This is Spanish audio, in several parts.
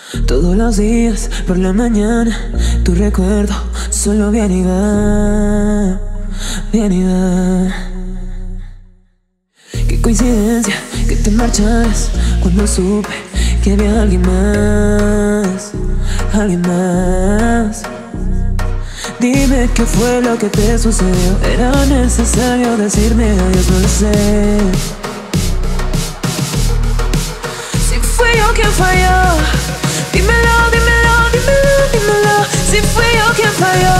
Todos los días por la mañana tu recuerdo solo viene y va, viene y va. Qué coincidencia que te marcharas cuando supe que había alguien más, alguien más. Dime qué fue lo que te sucedió. Era necesario decirme adiós, no lo sé. Si fui yo quien falló, dímelo, dímelo, dímelo, dímelo. Si fui yo quien falló.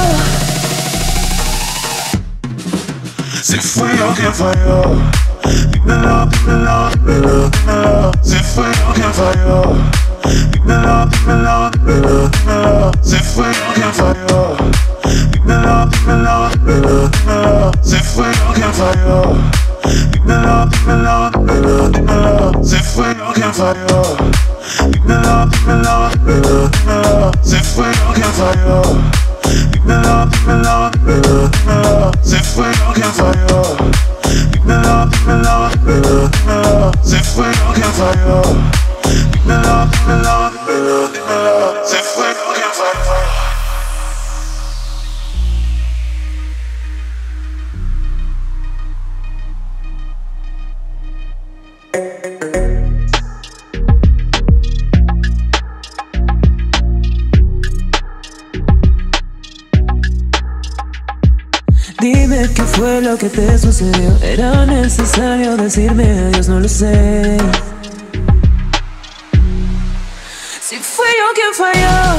Si fui yo quien falló, dímelo, dímelo, dímelo, dímelo. Si fui yo quien falló, dímelo, dímelo, dímelo, dímelo. Si fui yo quien falló, dímelo, dímelo, dímelo, dímelo. Si fui yo quien falló, dímelo, dímelo, dímelo, dímelo. Si fui yo quien falló, dímelo, dímelo, dímelo, dímelo. Si fui yo quien falló, dímelo, dímelo, dímelo, dímelo. Si fui yo quien falló, dímelo, dímelo, dímelo, dímelo. Si fui yo quien falló, dímelo, dímelo, dímelo, dímelo. Si fui yo quien falló. Dime qué fue lo que te sucedió. Era necesario decirme adiós, no lo sé. Si fui yo quien falló.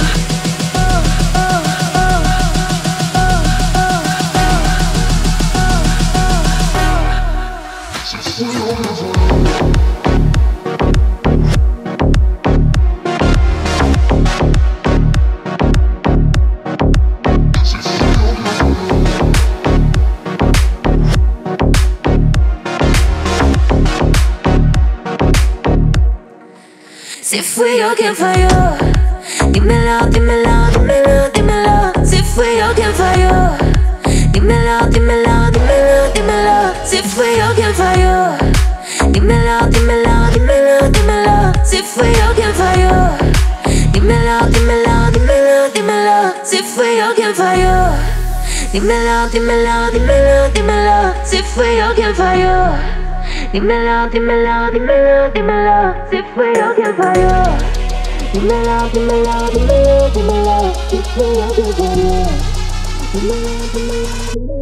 Si fui yo quien falló, dímelo, dímelo, dímelo, dímelo. Si fui yo quien falló, dímelo, dímelo, dímelo, dímelo. Si fui yo quien falló, dímelo, dímelo, dímelo, dímelo. Si fui yo quien falló, dímelo, dímelo, dímelo, dímelo. Si fui yo quien falló, dímelo, dímelo, dímelo, dímelo. Si fui yo quien falló. Dímelo, dímelo, dímelo, dímelo. Si fui yo quien falló. Dímelo, dímelo, dímelo, dímelo. Si fui yo quien falló. Dímelo, dímelo, dímelo.